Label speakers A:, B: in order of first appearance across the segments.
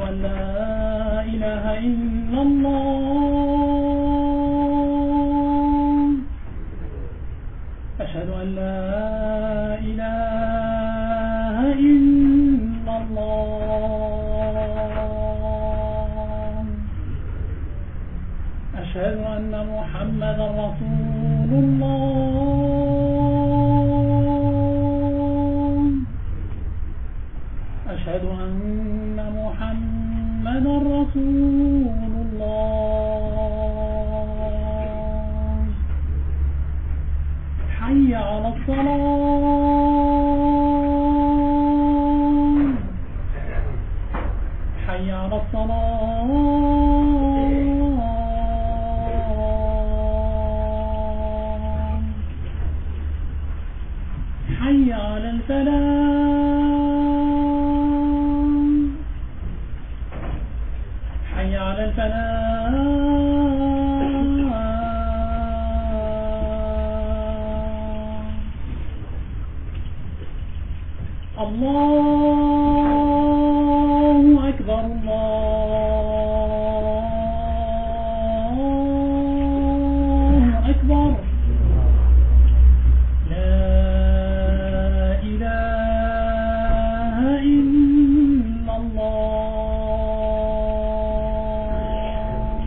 A: أن لا إله إلا الله أشهد أن لا إله إلا الله أشهد أن محمدا رسول الله أشهد أن محمدا رسول الله حي على الصلاة حي على الصلاة حي على الفلاح حي على الفلاح الله أكبر الله أكبر لا إله إلا الله.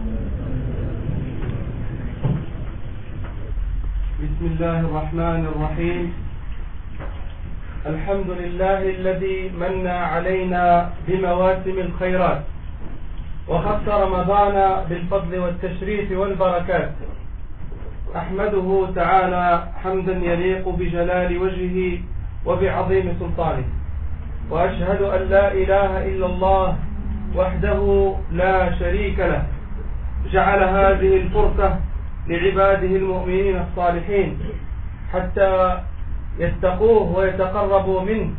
B: بسم الله الرحمن الرحيم. الحمد لله الذي من علينا بمواسم الخيرات وخص رمضان بالفضل والتشريف والبركات. أحمده تعالى حمدا يليق بجلال وجهه وبعظيم سلطانه، وأشهد أن لا إله إلا الله وحده لا شريك له، جعل هذه الفرصة لعباده المؤمنين الصالحين حتى يتقوه ويتقربوا منه.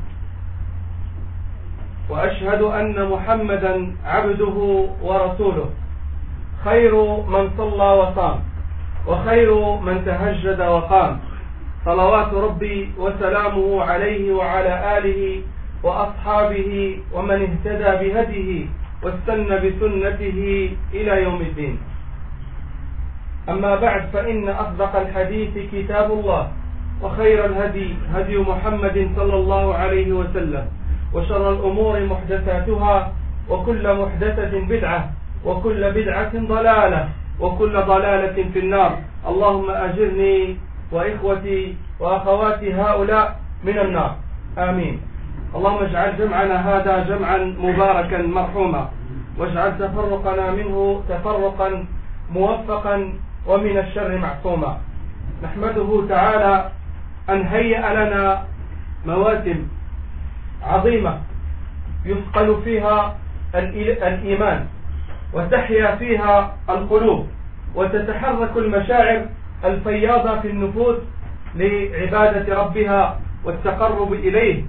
B: وأشهد أن محمدا عبده ورسوله، خير من صلى وصام وخير من تهجد وقام، صلوات ربي وسلامه عليه وعلى آله وأصحابه ومن اهتدى بهديه واستنى بسنته إلى يوم الدين. أما بعد، فإن أصدق الحديث كتاب الله، وخير الهدي هدي محمد صلى الله عليه وسلم، وشر الأمور محدثاتها، وكل محدثة بدعة، وكل بدعة ضلالة، وكل ضلالة في النار. اللهم أجرني وإخوتي وأخواتي هؤلاء من النار، آمين. اللهم اجعل جمعنا هذا جمعا مباركا مرحوما، واجعل تفرقنا منه تفرقا موفقا ومن الشر معصوما. نحمده تعالى أن هيأ لنا مواسم عظيمة يثقل فيها الإيمان، وتحيا فيها القلوب، وتتحرك المشاعر الفياضة في النفوس لعبادة ربها والتقرب إليه.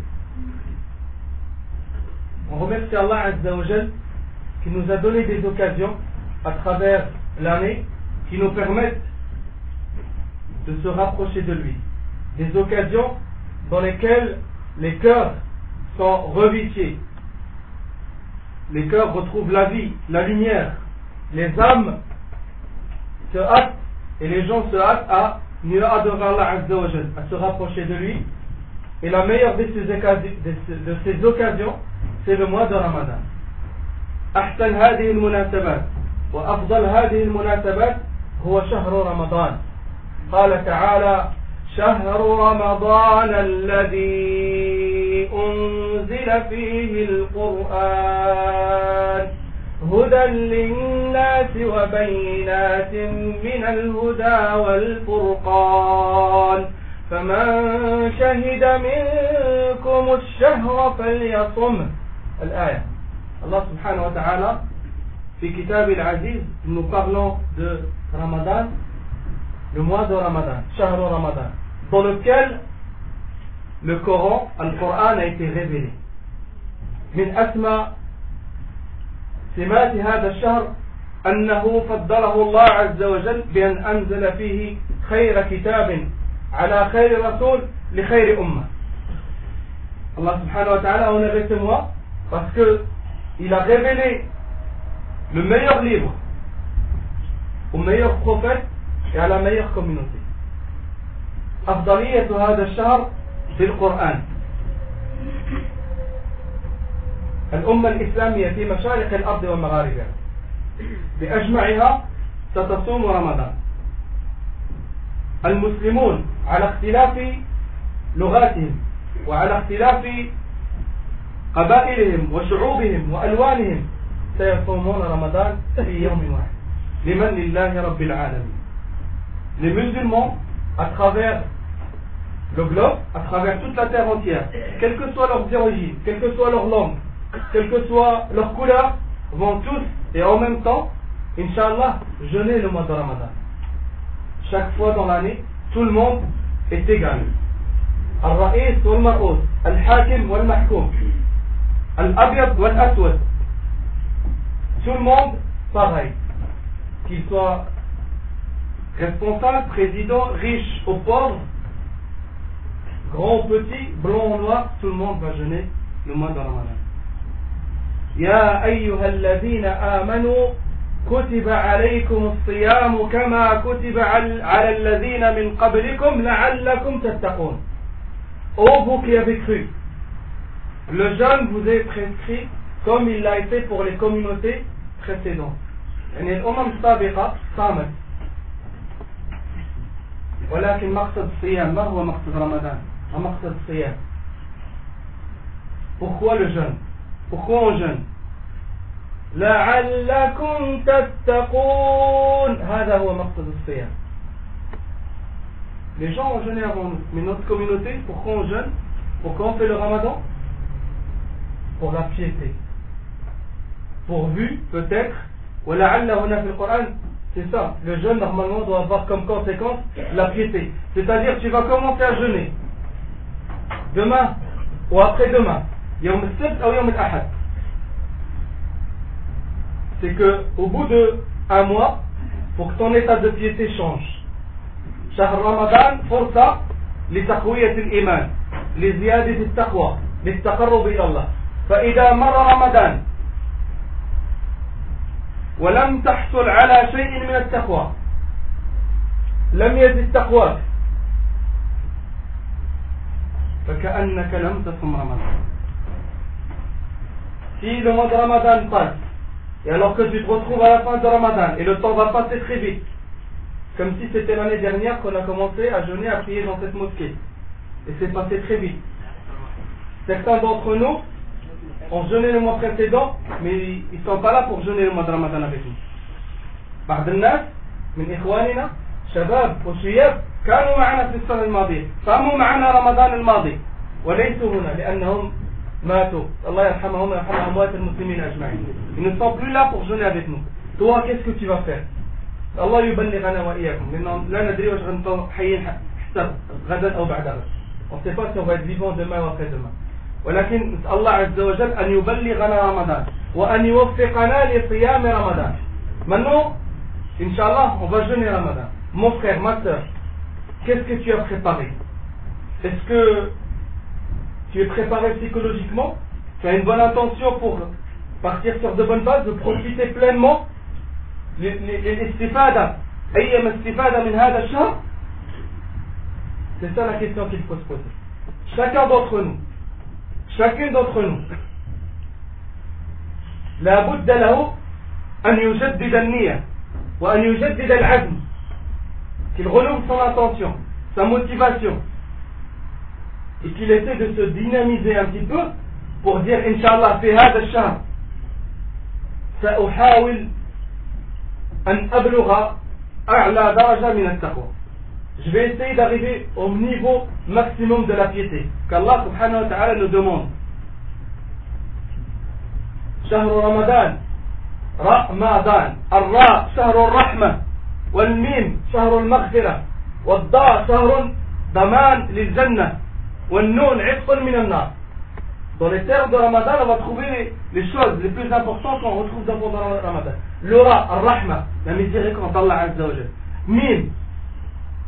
B: On remercie Allah Azza wa Jal qui nous a donné des occasions à travers l'année qui nous permettent de se rapprocher de lui. Des occasions dans lesquelles les cœurs sont revivifiés, les cœurs retrouvent la vie, la lumière, les âmes se hâtent et les gens se hâtent à mieux adorer Allah Azza wa Jal, à se rapprocher de lui. Et la meilleure de ces occasions, c'est le mois de Ramadan. أحسن هذه المناسبات وأفضل هذه المناسبات هو شهر رمضان. قال تعالى: شهر رمضان الذي أنزل فيه القرآن هدى للناس وبينات من الهدى والفرقان فمن شهد منكم الشهر فليصمه. الآية. Allah subhanahu wa ta'ala, في كتاب العزيز, nous parlons de Ramadan, le mois de Ramadan, شهر Ramadan, dans lequel le Coran, le Coran a été révélé. من أسمى سمات هذا الشهر أنه فضله الله عز وجل بأن أنزل فيه خير كتاب على خير رسول لخير أمة. Allah subhanahu wa ta'ala a honoré ce mois parce que il a révélé le meilleur livre au meilleur prophète et à la meilleure communauté. أفضلية هذا الشهر في القرآن. الأمة الإسلامية في مشارق الأرض ومغاربها بأجمعها ستصوم رمضان. المسلمون على اختلاف لغاتهم وعلى اختلاف قبائلهم وشعوبهم وألوانهم سيصومون رمضان في يوم واحد. لمن لله رب العالمين. Les musulmans à travers le globe, à travers toute la terre entière, quelles que soient leurs origines, quelle que soit leur langue, quelle que soit leur couleur, vont tous et en même temps, Inch'Allah, jeûner le mois de Ramadan. Chaque fois dans l'année, tout le monde est égal. Al-Ra'is wal-Mar'ous, Al-Hakim wal-Mahkoum, Al-Abyad wal-Aswad. Tout le monde pareil. Qu'il soit responsable, président, riche ou pauvre, grand ou petit, blanc ou noir, tout le monde va jeûner le mois de Ramadan. Ya ayyuhalladhina amanu kutiba alaykum as-siyam kama kutiba ala alladhina min qablikum la'allakum tattaqun. Ô vous qui avez cru, le jeûne vous est prescrit comme il l'a été pour les communautés précédentes. يعني الأمم السابقة صامت ولكن مقصد الصيام ما هو مقصد رمضان؟ ما مقصد الصيام؟ Pourquoi le jeûne? Pourquoi on jeûne? لعلكم تتقون هذا هو مقصد الصيام. Les gens ont jeûné avant nous, mais notre communauté, pourquoi on jeûne? Pourquoi on fait le ramadan? Pour la piété. Pourvu, peut-être, c'est ça, le jeûne normalement doit avoir comme conséquence la piété. C'est-à-dire tu vas commencer à jeûner demain ou après-demain, Yawm al-Sabt ou Yawm al-Ahad. C'est que au bout d'un mois, pour que ton état de piété change. شهر رمضان فرصة لتقوية الإيمان لزيادة التقوى للتقرب إلى الله. فإذا مر رمضان ولم تحصل على شيء من التقوى لم يزد تقواك فكأنك لم تصم رمضان. Si le mois de Ramadan passe et alors que tu te retrouves à la fin de Ramadan et le temps va passer très vite, comme si c'était l'année dernière qu'on a commencé à jeûner, à prier dans cette mosquée, et c'est passé très vite. Certains d'entre nous ont jeûné le mois précédent, mais ils ne sont pas là pour jeûner le mois de Ramadan avec nous. بعض الناس من إخواننا شباب وشياب كانوا معنا في السنة الماضية، صاموا معنا رمضان الماضي وليسوا هنا لأنهم ماتوا. الله يرحمهم ويرحم أموات المسلمين أجمعين. Ils ne sont plus là pour jeûner avec nous. Toi, qu'est-ce que tu vas faire? الله يبلغنا وإياكم. لأنه لا ندري واش غنبقاو حيين حتى غدا أو بعد غد. On ne sait pas si on va être vivant demain ou après-demain. ولكن نسأل الله عز وجل أن يبلغنا رمضان وأن يوفقنا لصيام رمضان. Maintenant, Inch'Allah, on va jeûner Ramadan. Mon frère, ma soeur, qu'est-ce que tu as préparé? Est-ce que tu es préparé psychologiquement? Tu as une bonne intention pour partir sur de bonnes bases, de profiter pleinement للاستفادة أيما استفادة من هذا الشهر? C'est ça la question qu'il faut se poser. Chacun d'entre nous, chacune d'entre nous, لا بد له أن يجدد النية وأن يجدد العزم, qu'il renouvelle son intention, sa motivation, et qu'il essaie de se dynamiser un petit peu pour dire Inch'Allah في هذا الشهر سأحاول أن أبلغ أعلى درجة من التقوى. Je vais essayer d'arriver au niveau maximum de la piété qu'Allah subhanahu wa ta'ala nous demande. شهر رمضان رمضان الراء شهر الرحمة والميم شهر المغفرة والضاء شهر ضمان للجنة والنون عتق من النار. Dans les termes de Ramadan, on va trouver les choses les plus importantes qu'on retrouve dans le Ramadan. Le Ra, Ar-Rahma, la miséricorde d'Allah Azza wa Jal. Mim,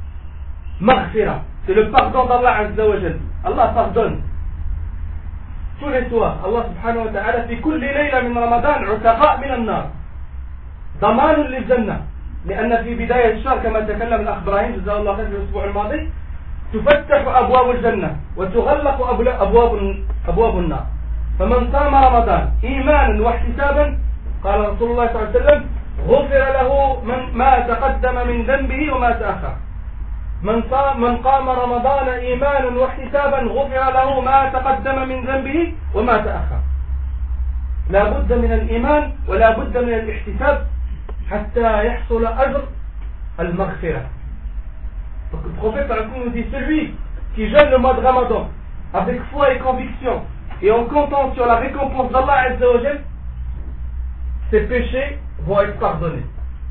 B: Maghfira, c'est le pardon d'Allah Azza wa Jal. Allah pardonne. tous les soirs, Allah subhanahu wa ta'ala في كل ليلة من رمضان عتقاء من النار ضمان للجنة لأن في بداية الشهر كما تكلم الأخ إبراهيم جزاه الله خير في الأسبوع الماضي تفتح أبواب الجنة وتغلق أبواب النار فمن صام رمضان إيمانا واحتسابا قال رسول الله صلى الله عليه وسلم غفر له ما تقدم من ذنبه وما تأخر من قام رمضان إيمانا واحتسابا غفر له ما تقدم من ذنبه وما تأخر لا بد من الإيمان ولا بد من الاحتساب حتى يحصل أجر المغفرة. Donc le prophète nous dit celui qui jeûne le mois de Ramadan avec foi et conviction et en comptant sur la récompense d'Allah Azza wa Jal, ses péchés vont être pardonnés.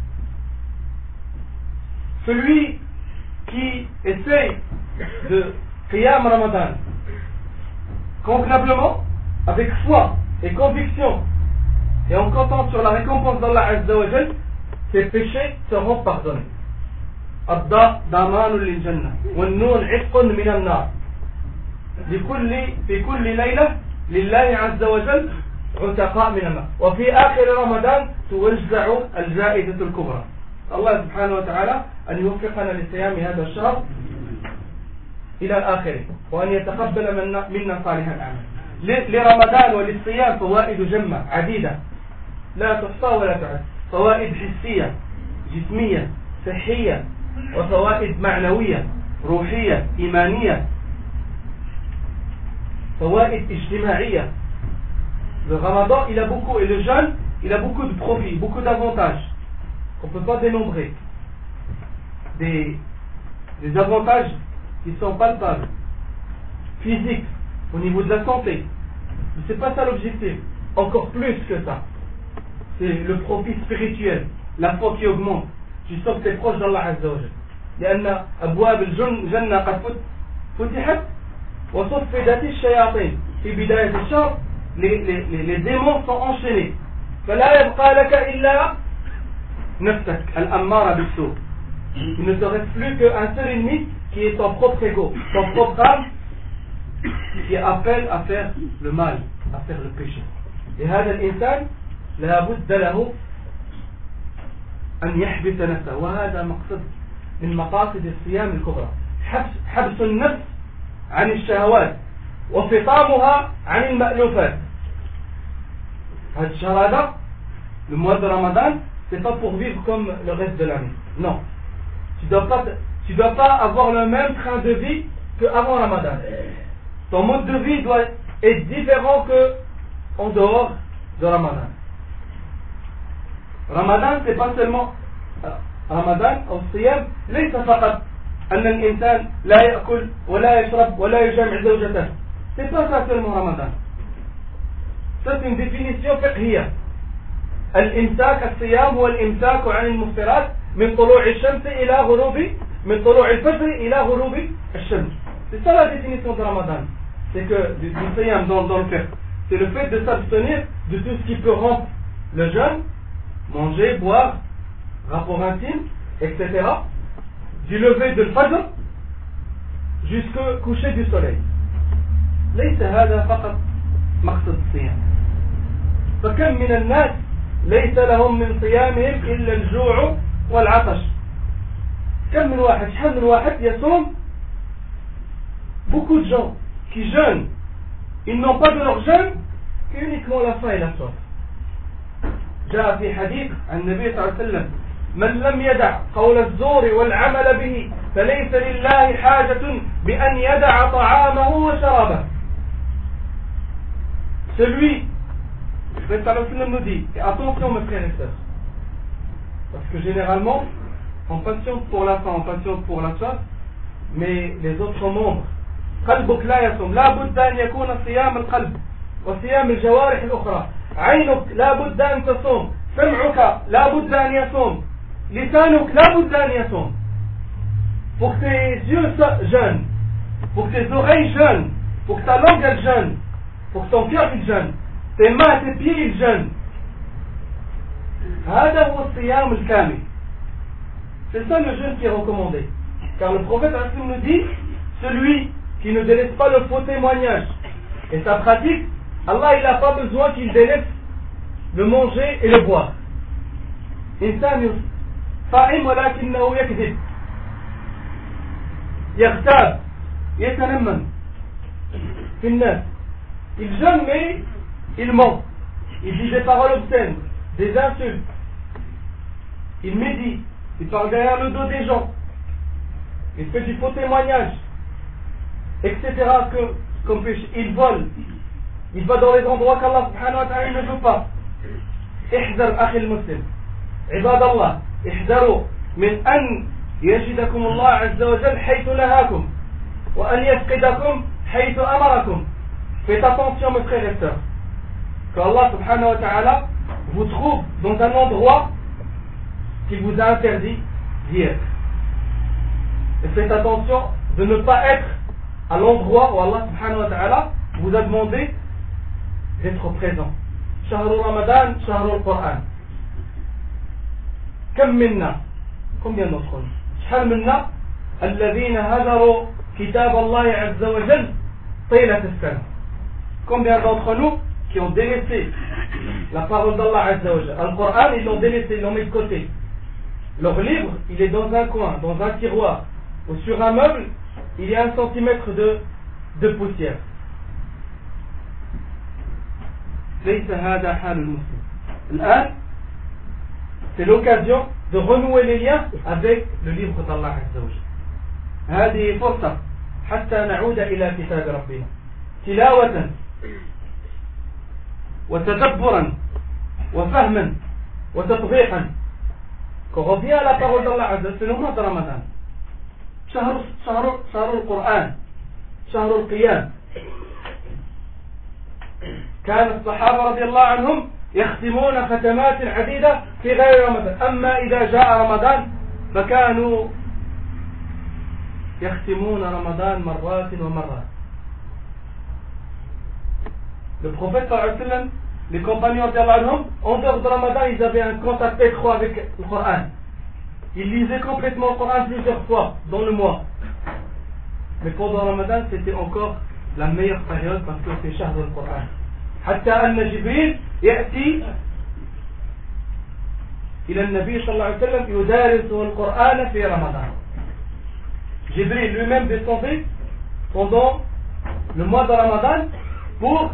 B: Celui qui essaye de Qiyam Ramadan convenablement, avec foi et conviction, et en comptant sur la récompense d'Allah Azza wa Jal, ses péchés seront pardonnés. الضاء ضمان للجنة والنون عتق من النار في كل ليلة لله عز وجل عتقاء من النار وفي آخر رمضان توزع الجائزة الكبرى. الله سبحانه وتعالى أن يوفقنا لصيام هذا الشهر إلى آخره وأن يتقبل منا صالح الأعمال. لرمضان وللصيام فوائد جمة عديدة لا تحصى ولا تعد، فوائد حسية جسمية صحية وفوائد معنوية روحية إيمانية، فوائد اجتماعية. Le Ramadan il a beaucoup, et le jeûne il a beaucoup de profits, beaucoup d'avantages qu'on ne peut pas dénombrer, des avantages qui sont palpables, physiques, au niveau de la santé. Mais c'est pas ça l'objectif, encore plus que ça, c'est le profit spirituel, la foi qui augmente. Tu sens que tu es proche d'Allah Azza wa Jal. لأن أبواب الجنة قد فتحت وصفدت الشياطين في بداية الشهر. Les démons sont enchaînés. فلا يبقى لك إلا نفسك الأمارة بالسوء. Il ne te reste plus qu'un seul ennemi qui est ton propre ego, ton propre âme qui appelle à faire le mal, à faire le péché. Et هذا الإنسان لا بد له أن يحبس نفسه، وهذا مقصد من مقاصد الصيام الكبرى، حبس النفس عن الشهوات وفطامها عن المألوفات. هذا الشهر هذا le mois de Ramadan c'est pas pour vivre comme le reste de l'année, non. Tu dois pas avoir le même train de vie qu'avant Ramadan. Ton mode de vie doit être différent que en dehors de Ramadan. Ramadan c'est pas seulement رمضان أو الصيام ليس فقط أن الإنسان لا يأكل ولا يشرب ولا يجامع زوجته. C'est pas ça seulement Ramadan. Ça c'est une définition فقهية. الإمساك الصيام هو الإمساك عن المفطرات من طلوع الشمس إلى غروب من طلوع الفجر إلى غروب الشمس. C'est ça la définition de Ramadan. C'est que du صيام dans le fiqh, c'est le fait de s'abstenir de tout ce qui peut rompre le jeûne, manger, boire, rapport intime, etc. Du lever de l'Fajr jusqu'au coucher du soleil. ليس هذا فقط مقصد الصيام. فكم من الناس ليس لهم من صيامهم إلا الجوع والعطش. كم من واحد شحال من واحد يصوم. Beaucoup de gens qui jeûnent, ils n'ont pas de leur jeûne qu'uniquement la faim et la soif. جاء في حديث عن النبي صلى الله عليه وسلم من لم يدع قول الزور والعمل به فليس لله حاجة بأن يدع طعامه وشرابه. Celui, le Prophète nous dit, et attention mes frères et sœurs, parce que généralement on patiente pour la faim, on patiente pour la soif, mais les autres membres قلبك لا يصوم، لا بد أن يكون صيام القلب وصيام الجوارح الأخرى. عينك لا بد أن تصوم، سمعك لا بد أن يصوم، لسانك لا بد أن يصوم. Pour que tes yeux jeûnent, pour que tes oreilles jeûnent, pour que ta langue elle jeûne, pour que ton cœur il jeûne, tes mains, tes pieds ils jeûnent. هذا هو الصيام الكامل. C'est ça le jeûne qui est recommandé. Car le prophète nous dit, celui qui ne délaisse pas le faux témoignage et sa pratique Allah, il n'a pas besoin qu'il délaisse le manger et le boire. إنسان صائم ولكنه يكذب يغتاب يتنمم في الناس. Il jeûne mais il ment. Il dit des paroles obscènes, des insultes. Il médit, il parle derrière le dos des gens. Il fait du faux témoignage, etc. Comme péché. Il vole. Il va dans les endroits qu'Allah subhanahu wa ta'ala ne veut pas. احذر أخي المسلم عباد الله احذروا من أن يجدكم الله عز وجل حيث نهاكم وأن يفقدكم حيث أمركم. Faites attention mes frères et sœurs, que Allah subhanahu wa ta'ala vous trouve dans un endroit qu'il vous a interdit d'y être. Et faites attention de ne pas être à l'endroit où Allah subhanahu wa ta'ala vous a demandé d'être présent. شهر رمضان شهر القرآن. كم منا combien d'entre nous شحال منا الذين هدروا كتاب الله عز وجل طيلة السنة. Combien d'entre nous qui ont délaissé la parole d'Allah Azza wa Jal, le Coran, ils l'ont délaissé, ils l'ont mis de côté. Leur livre, il est dans un coin, dans un tiroir, ou sur un meuble, il y a 1 centimètre de poussière. ليس هذا حال المسلم. الآن, c'est l'occasion de renouer les liens avec le livre d'Allah Azza wa Jal. هذه فرصة حتى نعود إلى كتاب ربنا تلاوة وتدبرا وفهما وتطبيقا. Qu'on revient à la parole d'Allah Azza wa Jal, c'est le mois de Ramadan. شهر القرآن شهر القيام. كان الصحابة رضي الله عنهم يختمون ختمات عديدة في غير رمضان. أما إذا جاء رمضان فكانوا يختمون رمضان مرات ومرات. Le prophète sallallahu alayhi wa sallam, les compagnons radiallahu anhum, en dehors de Ramadan, ils avaient un contact étroit avec le Coran. Ils lisaient complètement le Coran plusieurs fois dans le mois. Mais pendant Ramadan, c'était encore la meilleure période parce que c'est shahr al-Qur'an. حتى أن جبريل يأتي إلى النبي صلى الله عليه وسلم يدارسه القرآن في رمضان. Jibril lui-même descendait pendant le mois de Ramadan pour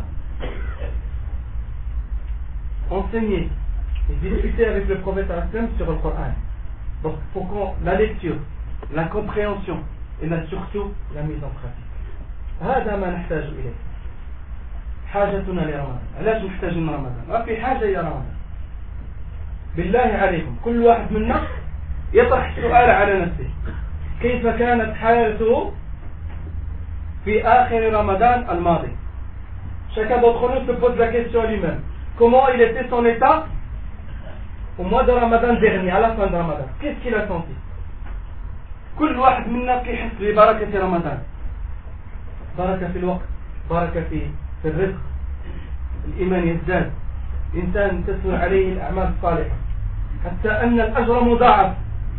B: enseigner et discuter avec le prophète sur le Coran. Donc pour la lecture, la compréhension et surtout la mise en pratique. هذا ما نحتاج إليه. حاجتنا لرمضان. علاش محتاجين رمضان؟ ما في حاجة إلى رمضان. بالله عليكم كل واحد منا يطرح السؤال على نفسه. كيف كانت حالته في آخر رمضان الماضي؟ Chacun d'entre nous se pose la question lui-même. Comment il était son état au mois de Ramadan dernier, à la fin de Ramadan? Qu'est-ce qu'il a senti? كل واحد منا كيحس ببركة رمضان. بركة في الوقت، بركة في الرزق، الإيمان يزداد، إنسان تسهل عليه الأعمال الصالحة، حتى أن الأجر مضاعف.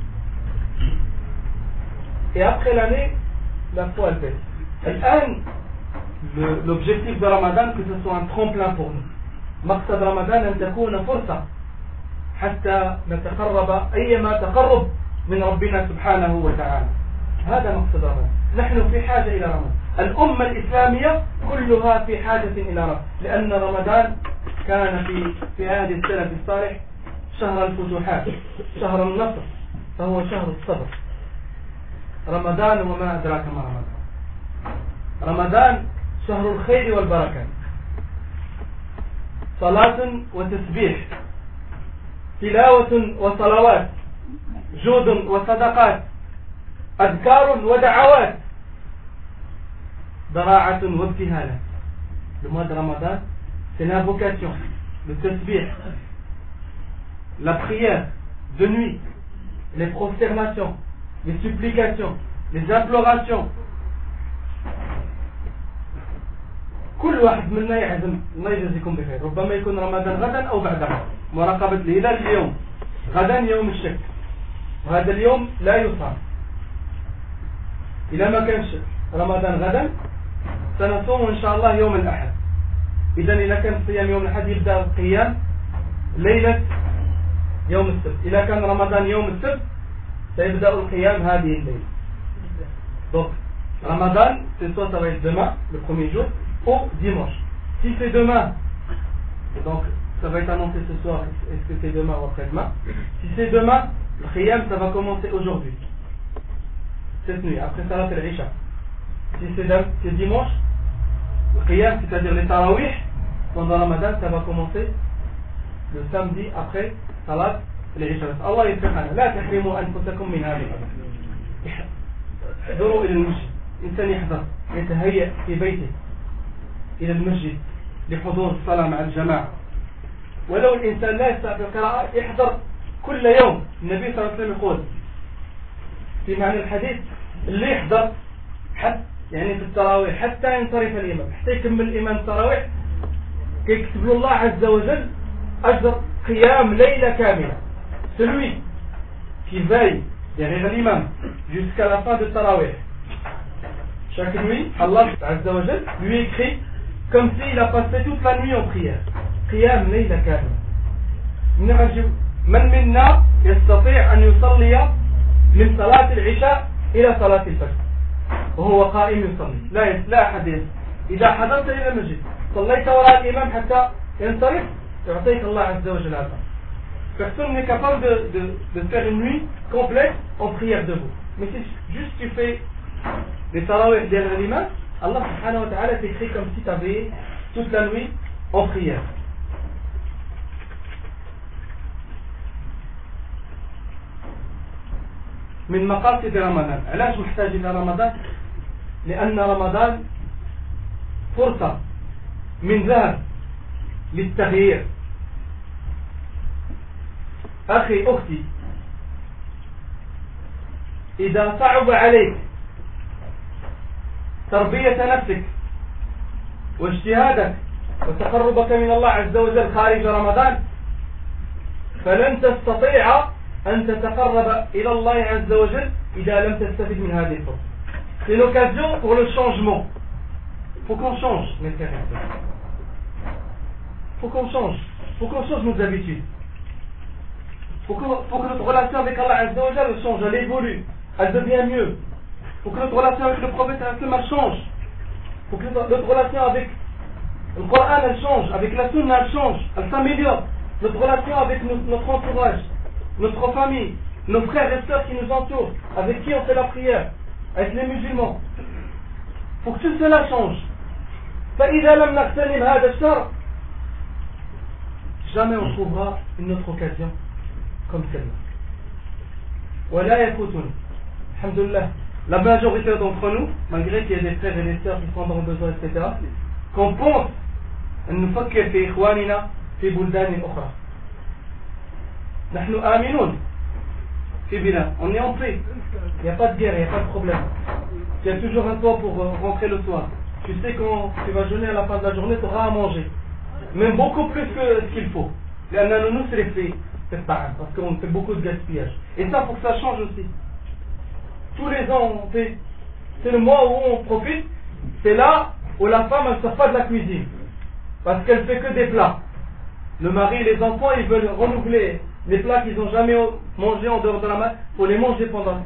B: Et après l'année, la foi elle baisse. الآن l'objectif de Ramadan que ce soit un tremplin pour nous. مقصد رمضان أن تكون فرصة حتى نتقرب أيما تقرب من ربنا سبحانه وتعالى. هذا مقصد رمضان. نحن في حاجة إلى رمضان. الأمة الإسلامية كلها في حاجة إلى رمضان، لأن رمضان كان في هذه السلف الصالح شهر الفتوحات، شهر النصر، فهو شهر الصبر. رمضان وما أدراك ما رمضان. رمضان شهر الخير والبركة. صلاة وتسبيح، تلاوة وصلوات، جود وصدقات، أذكار ودعوات، ضراعة وابتهالات. Le mois de Ramadan, c'est l'invocation, le tasbih, la prière de nuit, les prosternations, les supplications, les implorations. كل واحد منا يعزم الله يجزيكم بخير. ربما يكون رمضان غدا أو بعد غد. مراقبة الهلال اليوم، غدا يوم الشك، وهذا اليوم لا يصام. إذا ما كانش رمضان غدا سنصوم إن شاء الله يوم الأحد. إذا إذا كان صيام يوم الأحد يبدأ القيام ليلة يوم السبت. إذا كان رمضان يوم السبت سيبدأ القيام هذه الليلة. Donc Ramadan, c'est soit ça va être demain, le premier jour, ou dimanche. Si c'est demain, donc ça va être annoncé ce soir, est-ce que c'est demain ou après-demain. Si c'est demain, le Qiyam ça va commencer aujourd'hui, cette nuit, après Salat al-Isha. Si c'est dimanche, le Qiyam, c'est-à-dire les Tarawih, pendant Ramadan, ça va commencer le samedi après Salat al-Isha. Allah yafirhana, la tahrimu anfusakum min hadhihi. احضروا إلى المسجد. إنسان يحضر يتهيأ في بيته إلى المسجد لحضور الصلاة مع الجماعة. ولو الإنسان لا يستطيع القراءة يحضر كل يوم. النبي صلى الله عليه وسلم يقول في معنى الحديث اللي يحضر حتى يعني في التراويح حتى ينصرف الإمام، حتى يكمل الإمام التراويح يكتب له الله عز وجل أجر قيام ليلة كاملة. Celui qui veille derrière l'imam jusqu'à la fin de Tarawih, chaque nuit, Allah Azza wa Jal lui écrit comme s'il a passé toute la nuit en prière. Qiyam layla kamil. من منا يستطيع أن يصلي من صلاة العشاء إلى صلاة الفجر وهو قائم يصلي؟ لا أحد. إذا حضرت إلى المسجد صليت وراء الإمام حتى ينصرف يعطيك الله عز وجل هذا. Personne n'est capable de faire une nuit complète en prière debout. Mais si juste tu fais les tarawih derrière l'imam, Allah subhanahu wa ta'ala t'écrit comme si tu avais toute la nuit en prière. من مقاصد رمضان. علاش محتاج إلى رمضان؟ لأن رمضان فرصة من ذهب للتغيير. أخي أختي، إذا صعب عليك تربية نفسك واجتهادك وتقربك من الله عز وجل خارج رمضان فلن تستطيع أن تتقرب إلى الله عز وجل إذا لم تستفد من هذه الفرصة. C'est l'occasion pour le changement. Faut qu'on change, mes frères et sœurs. Faut qu'on change nos habitudes. Faut que notre relation avec Allah Azza wa Jalla change, elle évolue, elle devient mieux. Faut que notre relation avec le prophète elle change. Faut que notre relation avec le Coran elle change, avec la Sunna elle change, elle s'améliore. Notre relation avec notre entourage, notre famille, nos frères et sœurs qui nous entourent, avec qui on fait la prière, avec les musulmans. Faut que tout cela change. فإذا لم نغتنم هذا الشر jamais on trouvera une autre occasion comme celle-là. ولا يفوتون. Alhamdulillah, la majorité d'entre nous, malgré qu'il y ait des frères et des sœurs qui sont dans le besoin, etc., qu'on pense أن نفكر في إخواننا في بلدان أخرى. نحن آمنون في بلاد, on est en paix, il n'y a pas de guerre, il n'y a pas de problème. Il y a toujours un toit pour rentrer le soir. Tu sais quand tu vas jeûner à la fin de la journée, tu auras à manger. Même beaucoup plus que ce qu'il faut. Nous c'est les parce qu'on fait beaucoup de gaspillage. Et ça, pour que ça change aussi. Tous les ans, c'est le mois où on profite. C'est là où la femme, elle ne sort pas de la cuisine. Parce qu'elle fait que des plats. Le mari et les enfants, ils veulent renouveler les plats qu'ils n'ont jamais mangés en dehors de la main pour les manger pendant.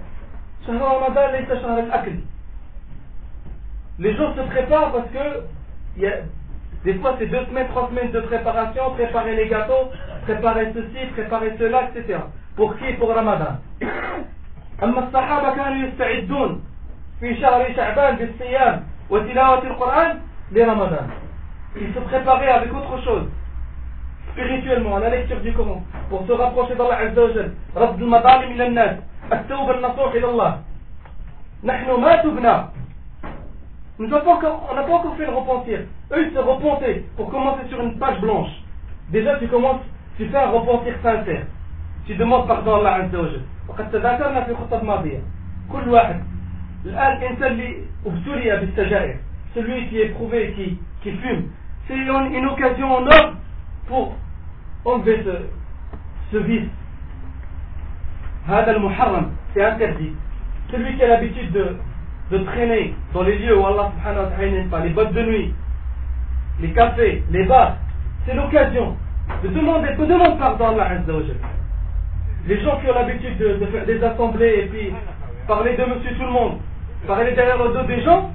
B: Les gens se préparent parce que des fois c'est 2 semaines, 3 semaines de préparation, préparer les gâteaux, préparer ceci, préparer cela, etc. Pour qui? Pour Ramadan. أما الصحابة كانوا يستعدون في شهر شعبان بالصيام وتلاوة القرآن لرمضان. Ils se préparaient avec autre chose, spirituellement, à la lecture du Coran, pour se rapprocher d'Allah Azza wa Jal. رد المظالم إلى الناس، التوبة النصوح إلى الله. نحن ما تبنا. On n'a pas encore fait le repentir. Eux, ils se repentaient pour commencer sur une page blanche. Déjà, tu fais un repentir sincère. Tu demandes pardon à Allah Azza wa Jal. وقد تذاكرنا في خطب ماضية. كل واحد. الآن الإنسان اللي ابتلي بالسجائر, celui qui est éprouvé, qui fume, c'est une occasion en or pour enlever ce vice. هذا المحرم, c'est interdit. Celui qui a l'habitude de traîner dans les lieux où Allah subhanahu wa ta'ala n'aime pas, les boîtes de nuit, les cafés, les bars, c'est l'occasion de demander pardon à Allah Azza wa Jalla. Les gens qui ont l'habitude de faire des assemblées et puis parler de monsieur tout le monde, parler derrière le dos des gens,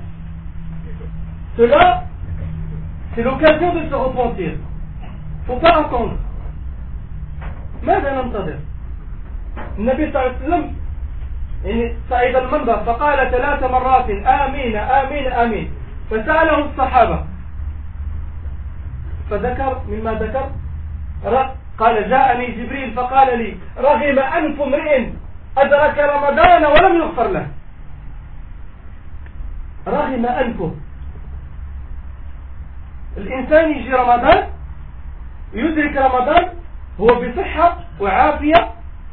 B: cela, c'est l'occasion de se repentir. Il ne faut pas attendre. ماذا ننتظر؟ النبي صلى الله عليه وسلم يعني صعد المنبر فقال 3 مرات آمين آمين آمين فسأله الصحابة فذكر مما ذكر قال جاءني جبريل فقال لي رغم أنف امرئ أدرك رمضان ولم يغفر له. رغم أنفه، الإنسان يجي رمضان يدرك رمضان هو بصحة وعافية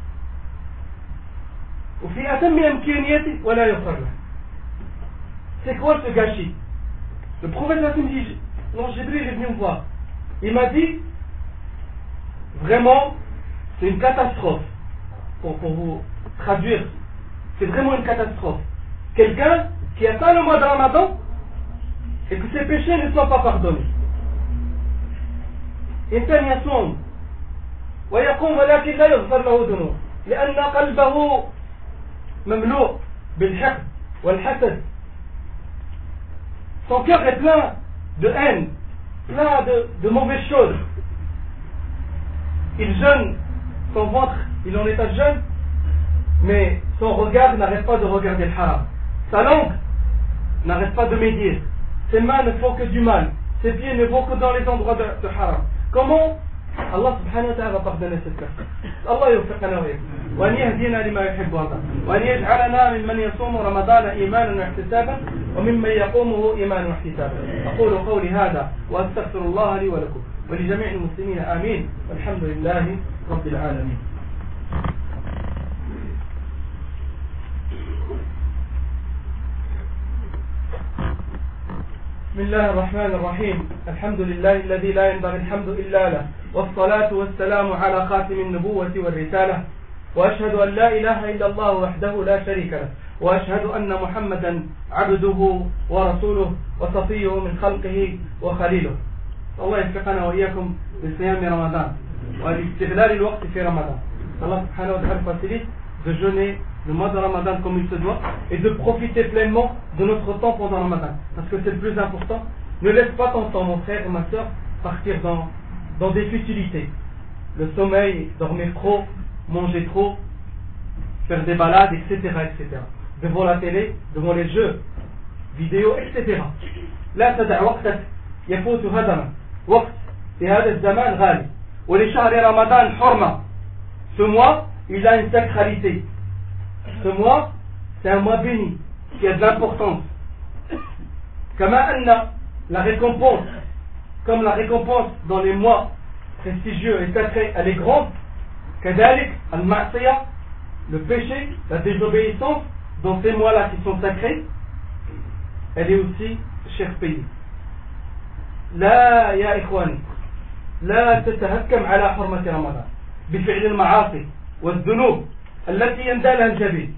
B: وفي أتم إمكانياته ولا يغفر له. C'est quoi ce gâchis? Le prophète me dit, quand Jibril est venu me voir, il m'a dit, vraiment, c'est une catastrophe. Pour vous traduire, c'est vraiment une catastrophe. Quelqu'un qui atteint le mois de Ramadan et que ses péchés ne soient pas pardonnés. إنسان يصوم ويقوم ولكن لا يغفر له ذنوب لأن قلبه مملوء بالحقد والحسد. Son cœur est plein de haine, plein de mauvaises choses. Il jeûne, son ventre, il est en état de jeûne, mais son regard n'arrête pas de regarder le haram. Sa langue n'arrête pas de médire. Ses mains ne font que du mal. Ses pieds ne vont que dans les endroits de haram. Comment Allah subhanahu wa ta'ala va pardonner cette personne? Allah يوفقنا وإياكم وأن يهدينا لما يحب ويرضى وأن يجعلنا ممن يصوم رمضان إيمانا واحتسابا وممن يقومه إيمانا واحتسابا. أقول قولي هذا وأستغفر الله لي ولكم ولجميع المسلمين آمين والحمد لله رب العالمين. بسم الله الرحمن الرحيم. الحمد لله الذي لا ينبغي الحمد إلا له والصلاة والسلام على خاتم النبوة والرسالة وأشهد أن لا إله إلا الله وحده لا شريك له وأشهد أن محمدا عبده ورسوله وصفيه من خلقه وخليله. الله يوفقنا وإياكم لصيام رمضان والاستغلال الوقت في رمضان. الله سبحانه وتعالى facilite de jeûner le mois de Ramadan comme il se doit et de profiter pleinement de notre temps pendant Ramadan, parce que c'est le plus important. Ne laisse pas ton temps, mon frère et ma soeur, partir dans des futilités. Le sommeil, dormir trop, manger trop, faire des balades, etc., etc. Devant la télé, devant les jeux vidéo, etc. لا تدع وقتك يفوت هدما. وقت في هذا الزمان غالي. ولشهر رمضان حرمة. Ce mois, il a une sacralité. Ce mois, c'est un mois béni, qui a de l'importance. كما أن la récompense, comme la récompense dans les mois prestigieux et sacrés, elle est grande. كذلك المعصية, le péché, la désobéissance, dans ces mois-là qui sont sacrés, elle est aussi cher payée. لا يا إخواني لا تتهكم على حرمة رمضان بفعل المعاصي والذنوب التي يندالها الجبين.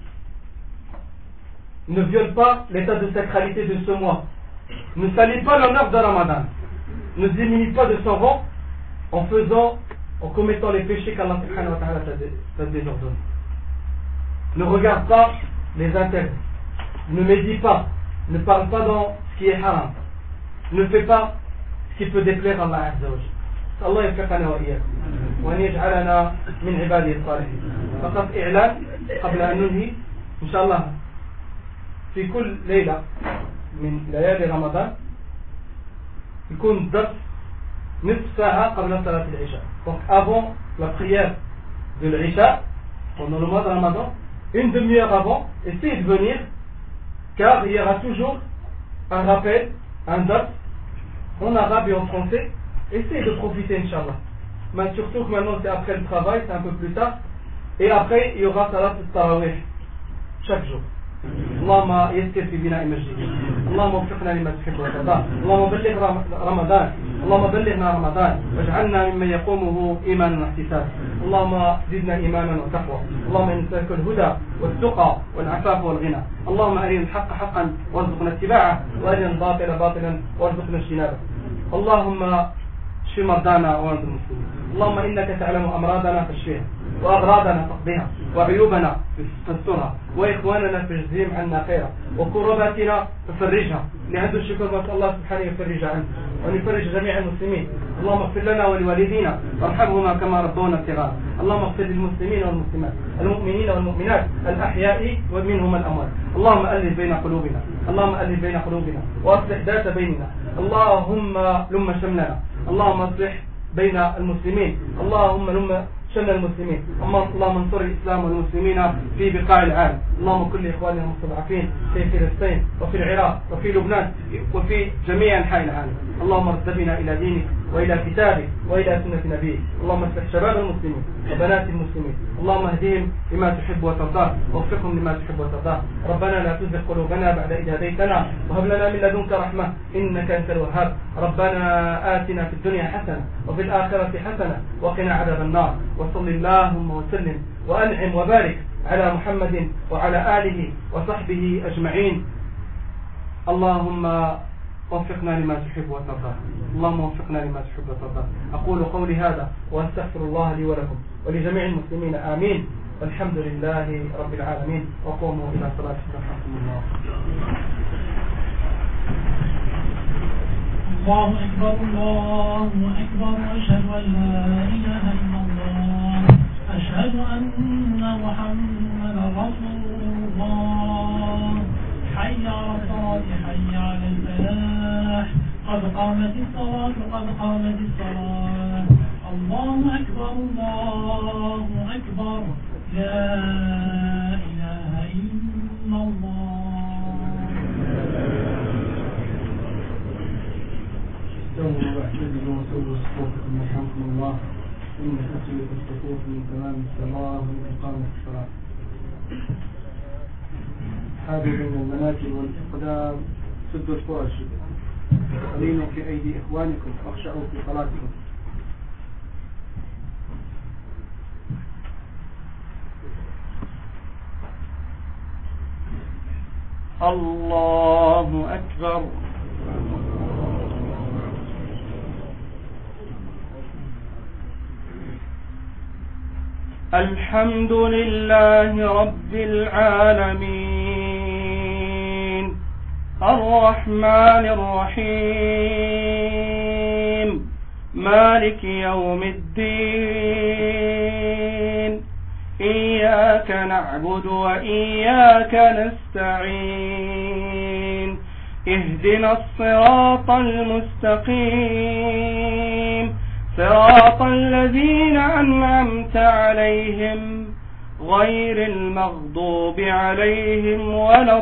B: Ne viole pas l'état de sacralité de ce mois. Ne salit pas l'honneur de Ramadan. Ne diminue pas de son rang en commettant les péchés qu'Allah subhanahu wa ta'ala t'a désordonné. Ne regarde pas les interdits. Ne médit pas. Ne parle pas dans ce qui est haram. Ne fais pas ce qui peut déplaire à Allah Azza wa Jalla. الله يوفقنا وإياكم وأن يجعلنا من عباده الصالحين. فقط إعلان قبل أن ننهي إن شاء الله في كل ليلة من ليالي رمضان يكون درس نصف ساعة قبل صلاة العشاء. Donc avant la prière de l'Isha, pendant le mois de Ramadan, une demi-heure avant, essayez de venir, car il y aura toujours un rappel, un dars en arabe et en français. Essayez de profiter, Inch'Allah. Mais surtout que maintenant c'est après le travail, c'est un peu plus tard. Et après, il y aura salat al-tarawih chaque jour. اللهم يسر في بناء مسجد. اللهم وفقنا لما تحب وترضى. اللهم بلغ رمضان. اللهم بلغنا رمضان واجعلنا ممن يقومه ايمانا واحتسابا. اللهم زدنا ايمانا وتقوى. اللهم نسألك الهدى والتقى والعفاف والغنى. اللهم ارنا الحق حقا وارزقنا اتباعه وارنا الباطل باطلا وارزقنا اجتنابه. اللهم اشف مرضانا ومرضى المسلمين. اللهم إنك تعلم أمراضنا فاشفها، وأغراضنا تقضيها، وعيوبنا تسترها، وإخواننا تجزيهم عنا خيرا، وكرباتنا تفرجها. لهذا الشكر بس الله سبحانه يفرج عنه وأن يفرج جميع المسلمين. اللهم اغفر لنا ولوالدينا وارحمهما كما ربونا صغارا. اللهم اغفر للمسلمين والمسلمات، المؤمنين والمؤمنات، الأحياء ومنهم الأموات. اللهم ألف بين قلوبنا، اللهم ألف بين قلوبنا وأصلح ذات بيننا. اللهم لم شملنا، اللهم اصلح بين المسلمين، اللهم لم شمل المسلمين. اللهم انصر الإسلام والمسلمين في بقاع العالم. اللهم كل إخواننا المستضعفين في فلسطين وفي العراق وفي لبنان وفي جميع أنحاء العالم. اللهم ارد بنا إلى دينك وإلى كتابك وإلى سنة نبيك. اللهم اصلح شباب المسلمين وبنات المسلمين. اللهم اهدهم لما تحب وترضاه ووفقهم لما تحب وترضاه. ربنا لا تزغ قلوبنا بعد إذ هديتنا وهب لنا من لدنك رحمة إنك أنت الوهاب. ربنا آتنا في الدنيا حسنة وفي الآخرة حسنة وقنا عذاب النار. وصل اللهم وسلم وأنعم وبارك على محمد وعلى آله وصحبه أجمعين. اللهم وفقنا لما تحب وترضى. اللهم وفقنا لما تحب وترضى. أقول قولي هذا وأستغفر الله لي ولكم ولجميع المسلمين. آمين. والحمد لله رب العالمين. وقوموا إلى صلاتكم رحمكم الله.
A: الله أكبر الله أكبر. أشهد أن لا إله إلا الله. أشهد أن محمدا رسول الله. حي على الصلاة حي على الفلاح. قد قامت الصلاة قد قامت الصلاة. الله أكبر الله أكبر. لا إله إلا الله.
B: استووا واعتدلوا وسووا صفوفكم يرحمكم الله. إن تسوية الصفوف من تمام الصلاة ومن إقامة الصلاة. حاذوا بين المناكب والأقدام، سدوا الفرج، ولينوا في أيدي إخوانكم واخشعوا في صلاتكم. الله أكبر. الحمد لله رب العالمين الرحمن الرحيم مالك يوم الدين إياك نعبد وإياك نستعين اهدنا الصراط المستقيم صراط الذين أنعمت عليهم غير المغضوب عليهم ولا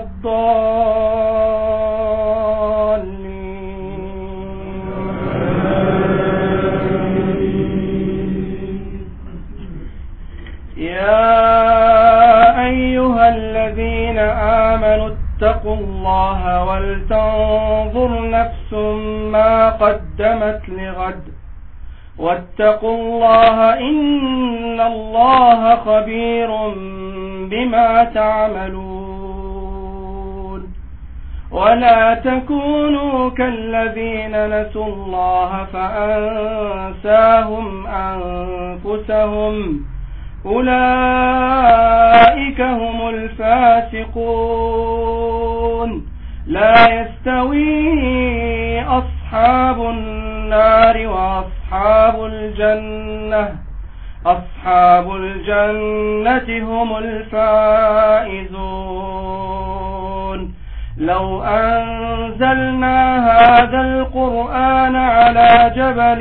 B: الضالين. يا أيها الذين آمنوا اتقوا الله ولتنظر نفس ما قدمت لغد واتقوا الله إن الله خبير بما تعملون. ولا تكونوا كالذين نسوا الله فأنساهم أنفسهم أولئك هم الفاسقون. لا يستوي أصحاب النار وأصحاب الجنة هم الفائزون. لو أنزلنا هذا القرآن على جبل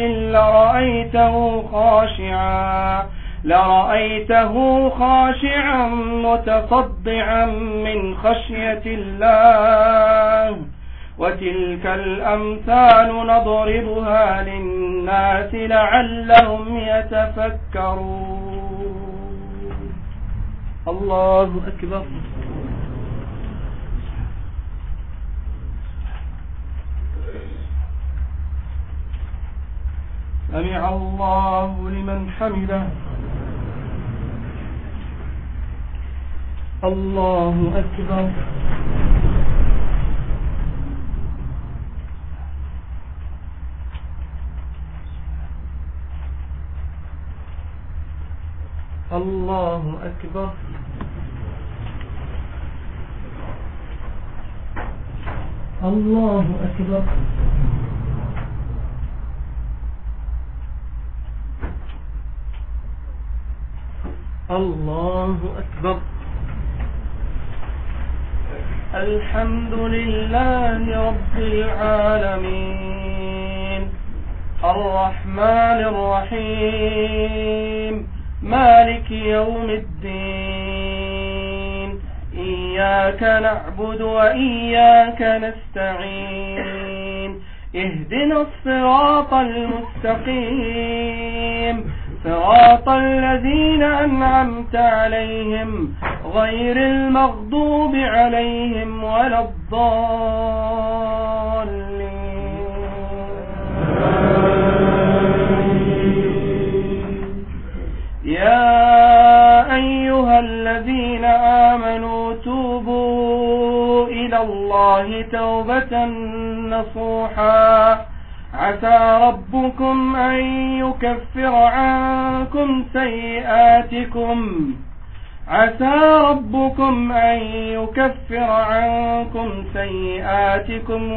B: لرأيته خاشعا متصدعا من خشية الله. وتلك الأمثال نضربها للناس لعلهم يتفكرون. الله أكبر. سمع الله لمن حمده. الله أكبر. الله أكبر.
A: الله أكبر.
B: الله أكبر. الحمد لله رب العالمين الرحمن الرحيم مالك يوم الدين إياك نعبد وإياك نستعين اهدنا الصراط المستقيم صراط الذين أنعمت عليهم غير المغضوب عليهم ولا الضالين. يا أيها الذين آمنوا توبوا إلى الله توبة نصوحا عسى ربكم أن يكفر عنكم سيئاتكم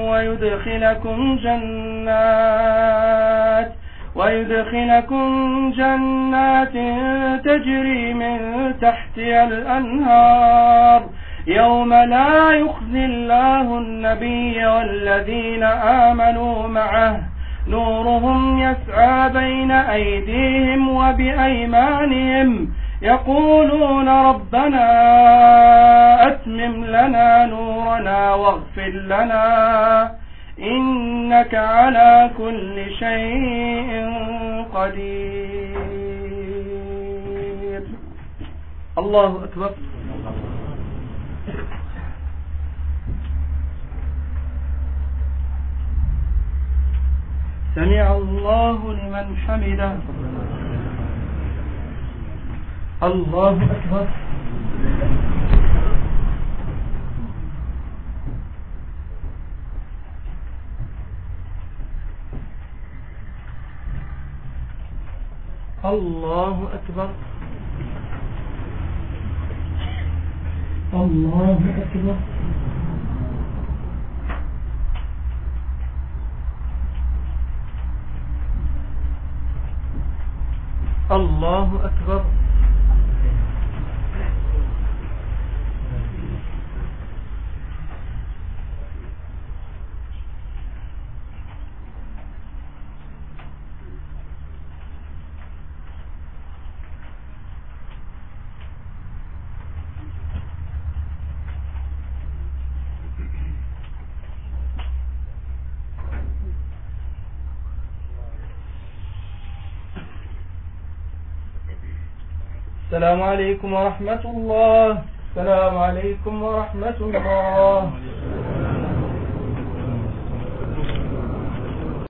B: ويدخلكم جنات تجري من تحتها الأنهار يوم لا يخزي الله النبي والذين آمنوا معه نورهم يسعى بين أيديهم وبأيمانهم يقولون ربنا أتمم لنا نورنا واغفر لنا إنك على كل شيء قدير. الله أكبر. سمع الله لمن حمده. الله أكبر. الله أكبر.
A: الله أكبر.
B: الله أكبر. السلام عليكم ورحمة الله. السلام عليكم ورحمة الله.